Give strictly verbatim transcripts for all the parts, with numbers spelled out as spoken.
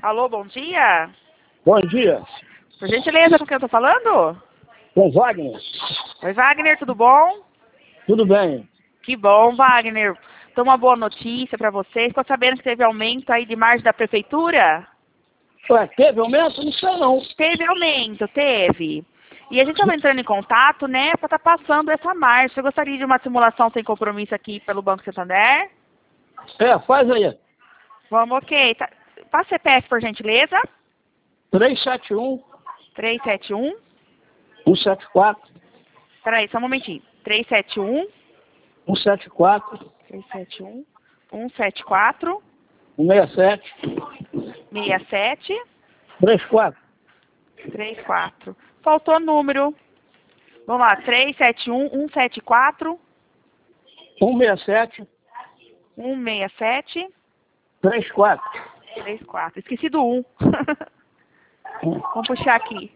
Alô, bom dia. Bom dia. Por gentileza, com quem eu tô falando? Com Wagner. Oi, Wagner, tudo bom? Tudo bem. Que bom, Wagner. Então, uma boa notícia para vocês. Ficou sabendo que teve aumento aí de margem da prefeitura? Ué, teve aumento? Não sei não. Teve aumento, teve. E a gente estava entrando em contato, né, para estar tá passando essa margem. Você gostaria de uma simulação sem compromisso aqui pelo Banco Santander? É, faz aí. Vamos, ok. Tá. Passa C P F, por gentileza. três sete um, três sete um. um sete quatro, Peraí, só um momentinho. três sete um. um sete quatro, três sete um. um sete quatro. um seis sete, seis sete. três quatro. três quatro. Faltou número. Vamos lá. três sete um. um sete quatro. um seis sete, um seis sete. três quatro. três quatro. Esqueci do um. Vamos puxar aqui.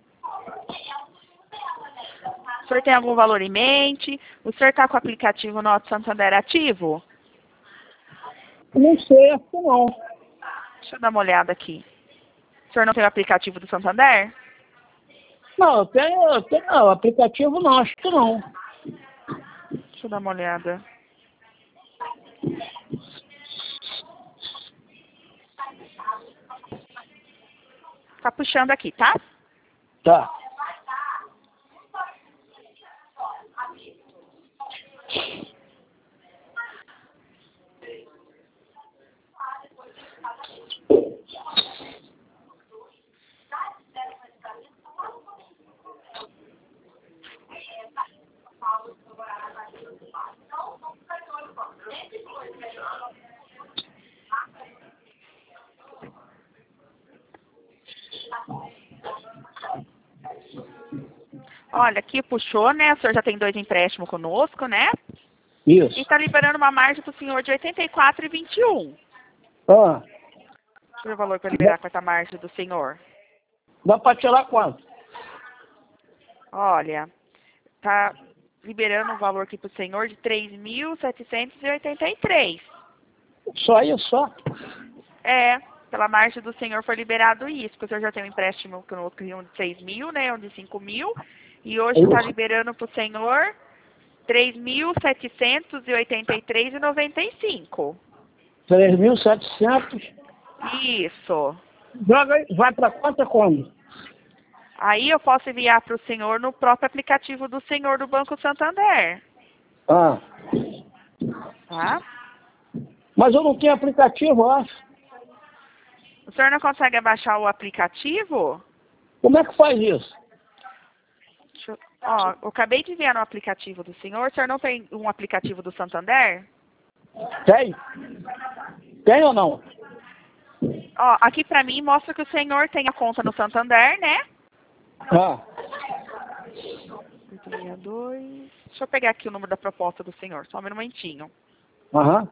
O senhor tem algum valor em mente? O senhor está com o aplicativo Noto Santander ativo? Não sei, acho que não. Deixa eu dar uma olhada aqui. O senhor não tem o aplicativo do Santander? Não, eu tenho, eu tenho não, aplicativo não, acho que não. Deixa eu dar uma olhada. Tá puxando aqui, tá? Tá. Olha, aqui puxou, né? O senhor já tem dois empréstimos conosco, né? Isso. E está liberando uma margem para o senhor de oitenta e quatro reais e vinte e um. Ah, Deixa eu ver o valor para liberar com essa margem do senhor. dá para tirar quanto? Olha, tá liberando um valor aqui para o senhor de três mil setecentos e oitenta e três. Só isso, só? É, pela margem do senhor foi liberado isso, porque o senhor já tem um empréstimo conosco de um de seis mil, né? Um de cinco mil. E hoje está liberando para o senhor três mil setecentos e oitenta e três reais e noventa e cinco. três mil e setecentos. Isso. Joga aí, vai para conta como? Aí eu posso enviar para o senhor no próprio aplicativo do senhor do Banco Santander. Ah. Tá? Mas eu não tenho aplicativo, eu acho. O senhor não consegue baixar o aplicativo? Como é que faz isso? Deixa eu, ó, eu acabei de enviar no aplicativo do senhor. O senhor não tem um aplicativo do Santander? Tem? Tem ou não? Ó, aqui pra mim mostra que o senhor tem a conta no Santander, né? Ah. oito seis dois. Deixa eu pegar aqui o número da proposta do senhor, só um momentinho. Aham.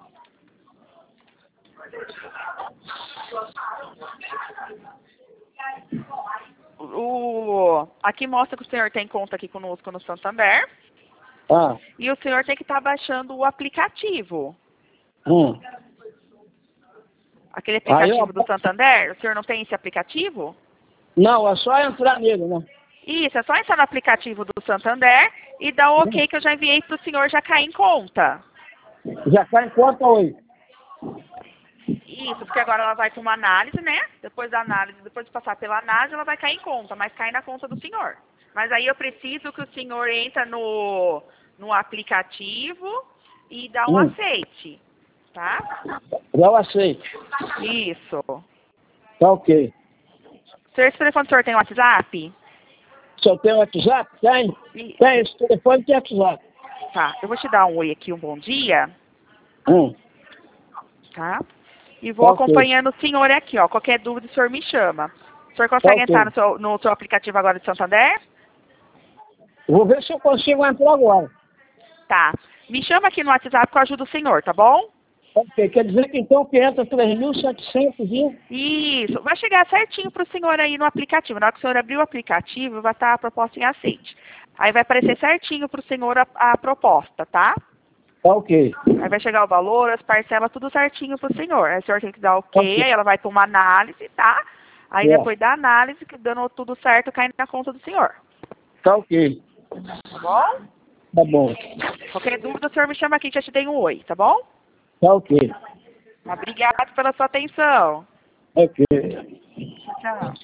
O, aqui mostra que o senhor tem conta aqui conosco no Santander. Ah. E o senhor tem que estar baixando o aplicativo. Hum. Aquele aplicativo Aí, do Santander, o senhor não tem esse aplicativo? não, é só entrar nele, né? Isso, é só entrar no aplicativo do Santander e dar o ok que eu já enviei para o senhor já cair em conta. Já está em conta hoje. Isso, porque agora ela vai para uma análise, né? Depois da análise, depois de passar pela análise, ela vai cair em conta, mas cai na conta do senhor. Mas aí eu preciso que o senhor entre no, no aplicativo e dá um Hum. aceite, tá? Já o aceite. Isso. Tá ok. O senhor, esse telefone do senhor tem WhatsApp? O senhor tem WhatsApp? Tem? E- Tem, esse telefone tem WhatsApp. Tá, eu vou te dar um oi aqui, um bom dia, Hum. tá? E vou Tá ok. acompanhando o senhor aqui, ó. Qualquer dúvida o senhor me chama. O senhor consegue Tá ok. entrar no seu, no seu aplicativo agora de Santander? Vou ver se eu consigo entrar agora. Tá. Me chama aqui no WhatsApp que eu ajudo o senhor, tá bom? Ok, quer dizer que então que entra três mil e setecentos e... Isso. Vai chegar certinho pro senhor aí no aplicativo. Na hora que o senhor abrir o aplicativo, vai estar a proposta em aceite. Aí vai aparecer certinho pro senhor a, a proposta, tá? Tá ok. Aí vai chegar o valor, as parcelas, tudo certinho pro senhor. Aí o senhor tem que dar ok, Ok. aí ela vai pra uma análise, tá? Aí É. depois da análise, que dando tudo certo, cai na conta do senhor. Tá ok. Tá bom? Tá bom. Qualquer dúvida, o senhor me chama aqui que já te dei um oi, tá bom? Tá ok. Obrigado pela sua atenção. Ok. Tchau.